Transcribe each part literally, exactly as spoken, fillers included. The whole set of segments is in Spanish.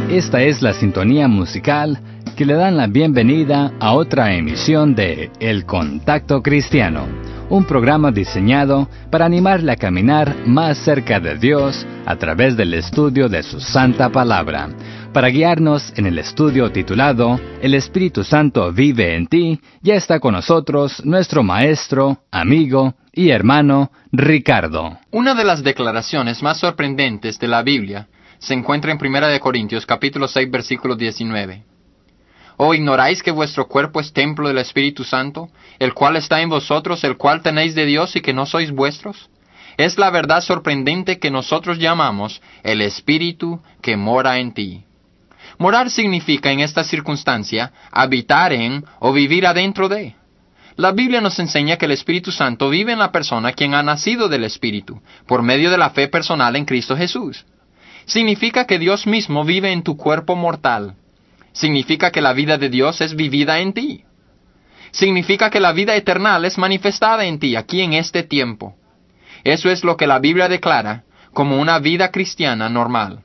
Esta es la sintonía musical que le dan la bienvenida a otra emisión de El Contacto Cristiano, un programa diseñado para animarle a caminar más cerca de Dios a través del estudio de su Santa Palabra. Para guiarnos en el estudio titulado El Espíritu Santo vive en ti, ya está con nosotros nuestro maestro, amigo y hermano Ricardo. Una de las declaraciones más sorprendentes de la Biblia se encuentra en Primera de Corintios capítulo seis versículo diecinueve. ¿O ignoráis que vuestro cuerpo es templo del Espíritu Santo, el cual está en vosotros, el cual tenéis de Dios y que no sois vuestros? Es la verdad sorprendente que nosotros llamamos el Espíritu que mora en ti. Morar significa en esta circunstancia habitar en o vivir adentro de. La Biblia nos enseña que el Espíritu Santo vive en la persona quien ha nacido del Espíritu, por medio de la fe personal en Cristo Jesús. Significa que Dios mismo vive en tu cuerpo mortal. Significa que la vida de Dios es vivida en ti. Significa que la vida eterna es manifestada en ti, aquí en este tiempo. Eso es lo que la Biblia declara como una vida cristiana normal.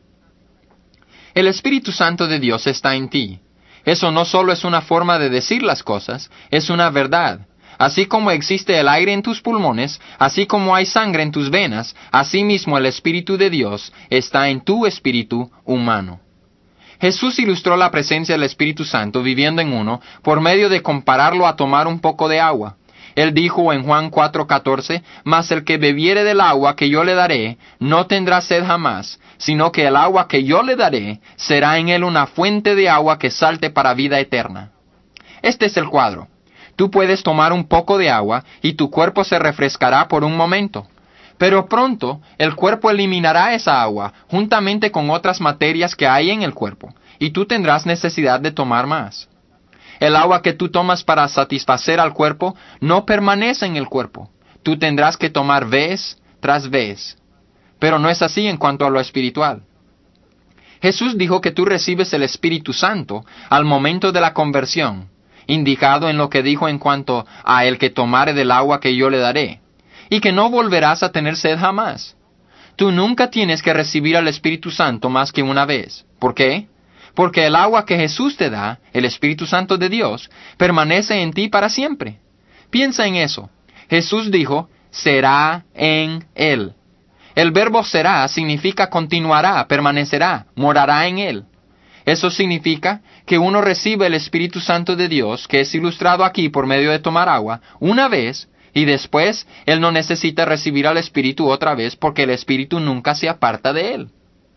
El Espíritu Santo de Dios está en ti. Eso no solo es una forma de decir las cosas, es una verdad. Así como existe el aire en tus pulmones, así como hay sangre en tus venas, así mismo el Espíritu de Dios está en tu espíritu humano. Jesús ilustró la presencia del Espíritu Santo viviendo en uno por medio de compararlo a tomar un poco de agua. Él dijo en Juan cuatro catorce, «Mas el que bebiere del agua que yo le daré, no tendrá sed jamás, sino que el agua que yo le daré será en él una fuente de agua que salte para vida eterna». Este es el cuadro. Tú puedes tomar un poco de agua y tu cuerpo se refrescará por un momento. Pero pronto el cuerpo eliminará esa agua, juntamente con otras materias que hay en el cuerpo, y tú tendrás necesidad de tomar más. El agua que tú tomas para satisfacer al cuerpo no permanece en el cuerpo. Tú tendrás que tomar vez tras vez. Pero no es así en cuanto a lo espiritual. Jesús dijo que tú recibes el Espíritu Santo al momento de la conversión, indicado en lo que dijo en cuanto a el que tomare del agua que yo le daré, y que no volverás a tener sed jamás. Tú nunca tienes que recibir al Espíritu Santo más que una vez. ¿Por qué? Porque el agua que Jesús te da, el Espíritu Santo de Dios, permanece en ti para siempre. Piensa en eso. Jesús dijo, será en él. El verbo será significa continuará, permanecerá, morará en él. Eso significa que uno recibe el Espíritu Santo de Dios, que es ilustrado aquí por medio de tomar agua, una vez, y después él no necesita recibir al Espíritu otra vez porque el Espíritu nunca se aparta de él.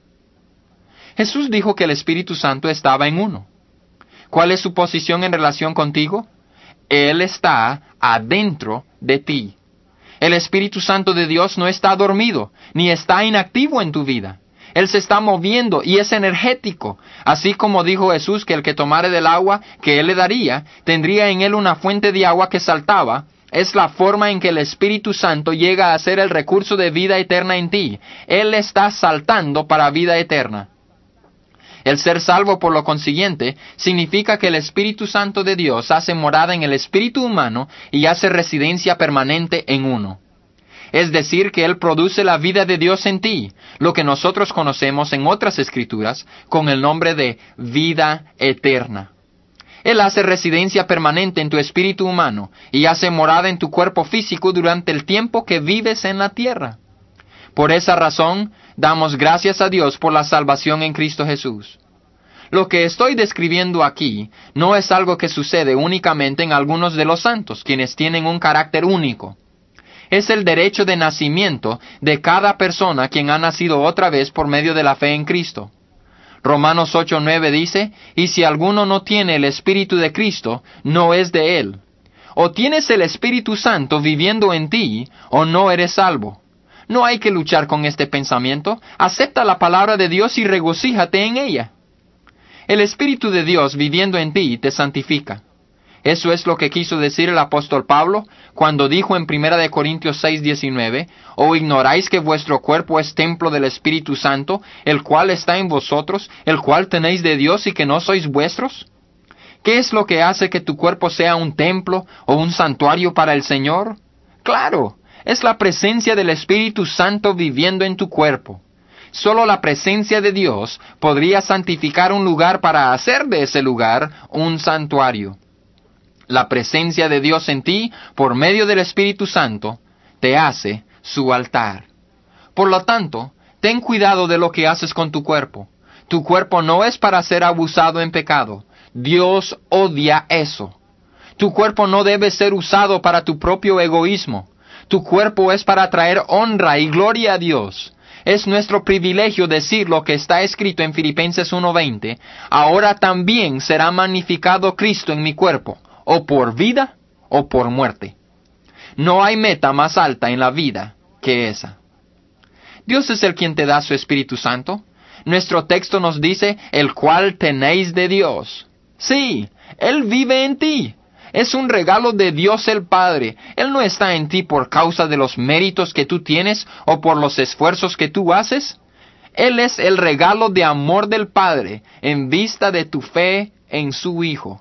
Jesús dijo que el Espíritu Santo estaba en uno. ¿Cuál es su posición en relación contigo? Él está adentro de ti. El Espíritu Santo de Dios no está dormido, ni está inactivo en tu vida. Él se está moviendo y es energético. Así como dijo Jesús que el que tomare del agua que Él le daría, tendría en él una fuente de agua que saltaba. Es la forma en que el Espíritu Santo llega a ser el recurso de vida eterna en ti. Él está saltando para vida eterna. El ser salvo, por lo consiguiente, significa que el Espíritu Santo de Dios hace morada en el espíritu humano y hace residencia permanente en uno. Es decir, que Él produce la vida de Dios en ti, lo que nosotros conocemos en otras escrituras con el nombre de vida eterna. Él hace residencia permanente en tu espíritu humano y hace morada en tu cuerpo físico durante el tiempo que vives en la tierra. Por esa razón, damos gracias a Dios por la salvación en Cristo Jesús. Lo que estoy describiendo aquí no es algo que sucede únicamente en algunos de los santos, quienes tienen un carácter único. Es el derecho de nacimiento de cada persona quien ha nacido otra vez por medio de la fe en Cristo. Romanos ocho nueve dice, «Y si alguno no tiene el Espíritu de Cristo, no es de él». O tienes el Espíritu Santo viviendo en ti, o no eres salvo. No hay que luchar con este pensamiento. Acepta la palabra de Dios y regocíjate en ella. El Espíritu de Dios viviendo en ti te santifica. Eso es lo que quiso decir el apóstol Pablo cuando dijo en Primera de Corintios seis diecinueve, «¿O ignoráis que vuestro cuerpo es templo del Espíritu Santo, el cual está en vosotros, el cual tenéis de Dios y que no sois vuestros?» ¿Qué es lo que hace que tu cuerpo sea un templo o un santuario para el Señor? Claro, es la presencia del Espíritu Santo viviendo en tu cuerpo. Solo la presencia de Dios podría santificar un lugar para hacer de ese lugar un santuario. La presencia de Dios en ti, por medio del Espíritu Santo, te hace su altar. Por lo tanto, ten cuidado de lo que haces con tu cuerpo. Tu cuerpo no es para ser abusado en pecado. Dios odia eso. Tu cuerpo no debe ser usado para tu propio egoísmo. Tu cuerpo es para traer honra y gloria a Dios. Es nuestro privilegio decir lo que está escrito en Filipenses uno veinte. Ahora también será magnificado Cristo en mi cuerpo, o por vida o por muerte. No hay meta más alta en la vida que esa. Dios es el quien te da su Espíritu Santo. Nuestro texto nos dice, el cual tenéis de Dios. Sí, Él vive en ti. Es un regalo de Dios el Padre. Él no está en ti por causa de los méritos que tú tienes o por los esfuerzos que tú haces. Él es el regalo de amor del Padre en vista de tu fe en su Hijo.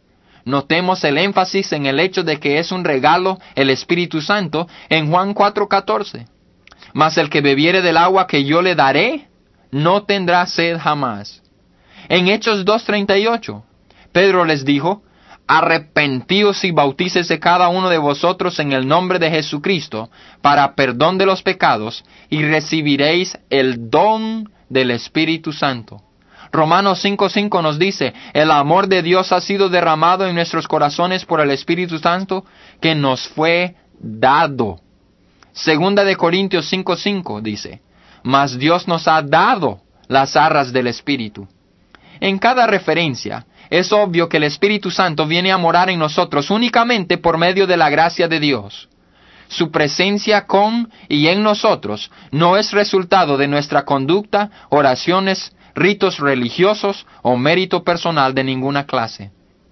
Notemos el énfasis en el hecho de que es un regalo el Espíritu Santo en Juan cuatro catorce. Mas el que bebiere del agua que yo le daré, no tendrá sed jamás. En Hechos dos treinta y ocho, Pedro les dijo, arrepentíos y bautícese cada uno de vosotros en el nombre de Jesucristo para perdón de los pecados y recibiréis el don del Espíritu Santo. Romanos cinco cinco nos dice, el amor de Dios ha sido derramado en nuestros corazones por el Espíritu Santo que nos fue dado. Segunda de Corintios cinco cinco dice, mas Dios nos ha dado las arras del Espíritu. En cada referencia, es obvio que el Espíritu Santo viene a morar en nosotros únicamente por medio de la gracia de Dios. Su presencia con y en nosotros no es resultado de nuestra conducta, oraciones, ritos religiosos o mérito personal de ninguna clase.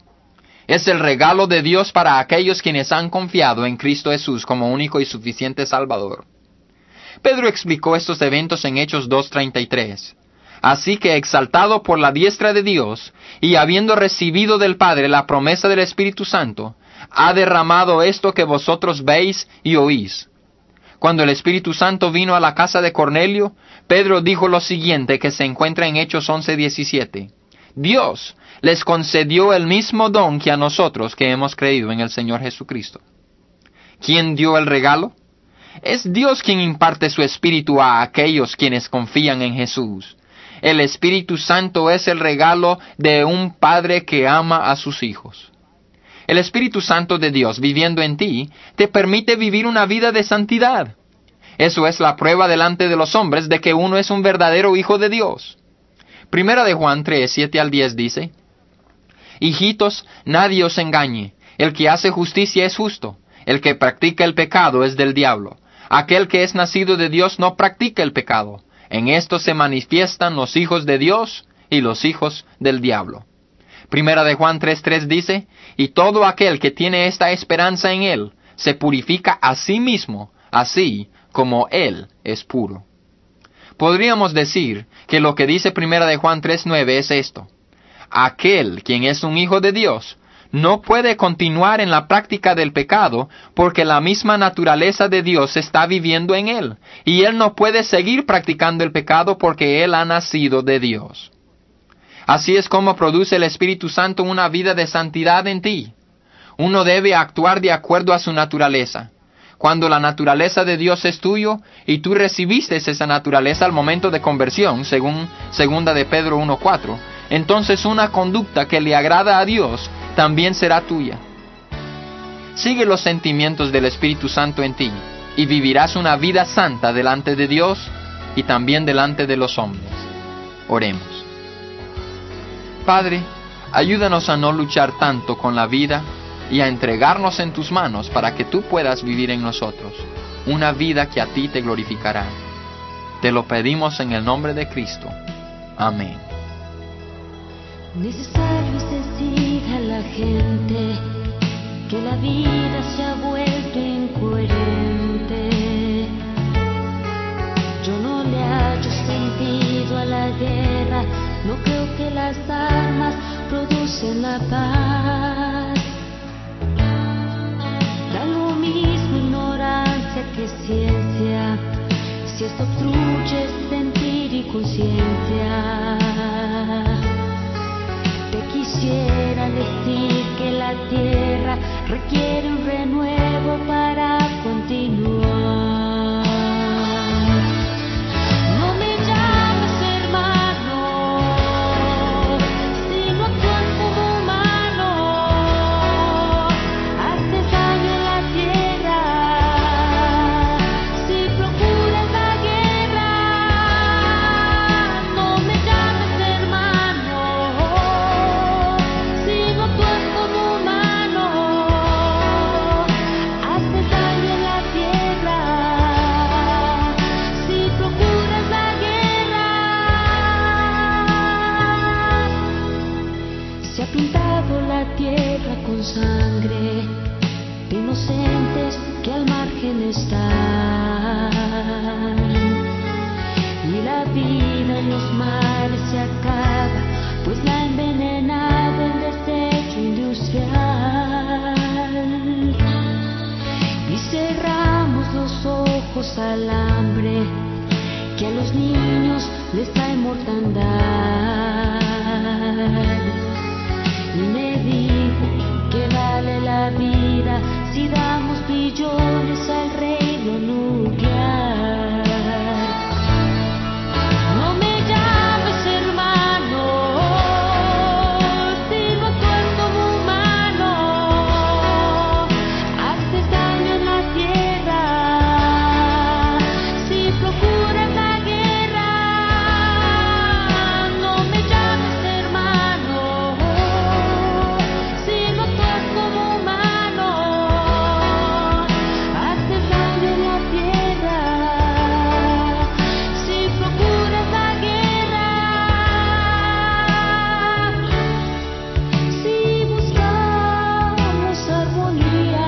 Es el regalo de Dios para aquellos quienes han confiado en Cristo Jesús como único y suficiente Salvador. Pedro explicó estos eventos en Hechos dos treinta y tres. Así que exaltado por la diestra de Dios, y habiendo recibido del Padre la promesa del Espíritu Santo, ha derramado esto que vosotros veis y oís. Cuando el Espíritu Santo vino a la casa de Cornelio, Pedro dijo lo siguiente que se encuentra en Hechos once diecisiete. Dios les concedió el mismo don que a nosotros que hemos creído en el Señor Jesucristo. ¿Quién dio el regalo? Es Dios quien imparte su Espíritu a aquellos quienes confían en Jesús. El Espíritu Santo es el regalo de un Padre que ama a sus hijos. El Espíritu Santo de Dios viviendo en ti te permite vivir una vida de santidad. Eso es la prueba delante de los hombres de que uno es un verdadero hijo de Dios. Primera de Juan tres, siete al diez dice, hijitos, nadie os engañe. El que hace justicia es justo. El que practica el pecado es del diablo. Aquel que es nacido de Dios no practica el pecado. En esto se manifiestan los hijos de Dios y los hijos del diablo. Primera de Juan tres tres dice, y todo aquel que tiene esta esperanza en Él, se purifica a sí mismo, así como Él es puro. Podríamos decir que lo que dice Primera de Juan tres nueve es esto. Aquel quien es un hijo de Dios, no puede continuar en la práctica del pecado porque la misma naturaleza de Dios está viviendo en él, y él no puede seguir practicando el pecado porque él ha nacido de Dios. Así es como produce el Espíritu Santo una vida de santidad en ti. Uno debe actuar de acuerdo a su naturaleza. Cuando la naturaleza de Dios es tuyo y tú recibiste esa naturaleza al momento de conversión, según segunda de Pedro uno cuatro, entonces una conducta que le agrada a Dios también será tuya. Sigue los sentimientos del Espíritu Santo en ti y vivirás una vida santa delante de Dios y también delante de los hombres. Oremos. Padre, ayúdanos a no luchar tanto con la vida y a entregarnos en tus manos para que tú puedas vivir en nosotros una vida que a ti te glorificará. Te lo pedimos en el nombre de Cristo. Amén. Necesario es decir a la gente que la vida se ha vuelto incoherente. Yo no le hallo sentido a la guerra, no creo que las armas producen la paz. Da lo mismo ignorancia que ciencia, si esto obstruye sentir conciencia. Te quisiera decir que la tierra requiere un renuevo para continuar. No me llames hermano, si no actúas como humano, haces daño en la tierra, si procuras la guerra. No me llames hermano, si no actúas como humano, haces daño en la tierra, si procuras la guerra. Se ha pintado la tierra con sangre de inocentes que al margen están, y la vida en los mares se acaba, pues la ha envenenado el desecho industrial. Y cerramos los ojos al hambre que a los niños les trae mortandad. Y me dijo que vale la vida si damos billones al reino nuclear. No me llames hermano, si no actúas como humano, haces daño en la tierra, si procuras la guerra. No me llames hermano, si no actúas como humano, haces daño en la tierra, si procuras la guerra. Si buscamos armonía,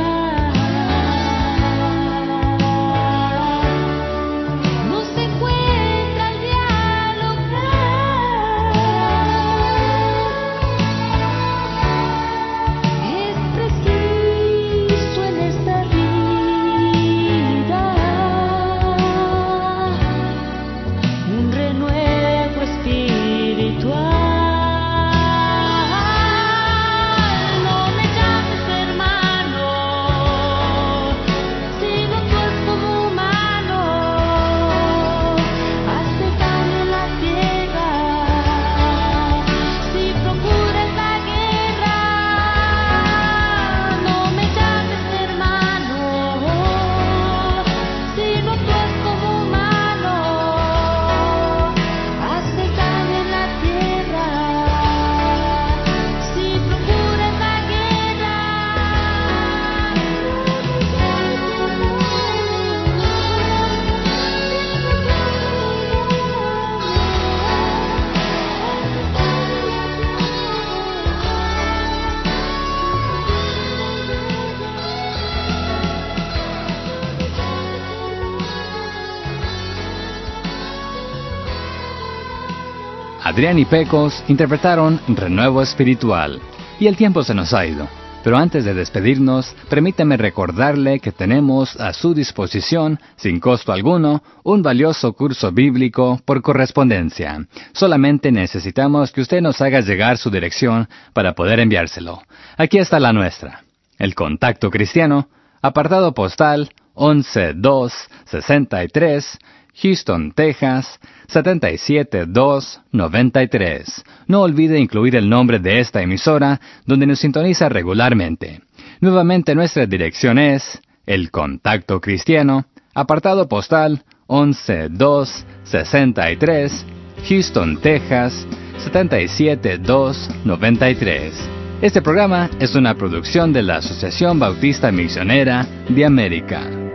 no se encuentra el dialogar. Es preciso en esta vida un renuevo espiritual. No me llames hermano, si no actúas como humano, haces daño en la tierra, si procuras la guerra. No me llames hermano, si no actúas como humano, haces daño en la tierra, si procuras la guerra. Adrián y Pecos interpretaron Renuevo Espiritual. Y el tiempo se nos ha ido. Pero antes de despedirnos, permítame recordarle que tenemos a su disposición, sin costo alguno, un valioso curso bíblico por correspondencia. Solamente necesitamos que usted nos haga llegar su dirección para poder enviárselo. Aquí está la nuestra. El Contacto Cristiano, apartado postal once dos sesenta y tres, Houston, Texas, setenta y siete dos noventa y tres. No olvide incluir el nombre de esta emisora donde nos sintoniza regularmente. Nuevamente nuestra dirección es El Contacto Cristiano, apartado postal once dos sesenta y tres, Houston, Texas, setenta y siete dos noventa y tres. Este programa es una producción de la Asociación Bautista Misionera de América.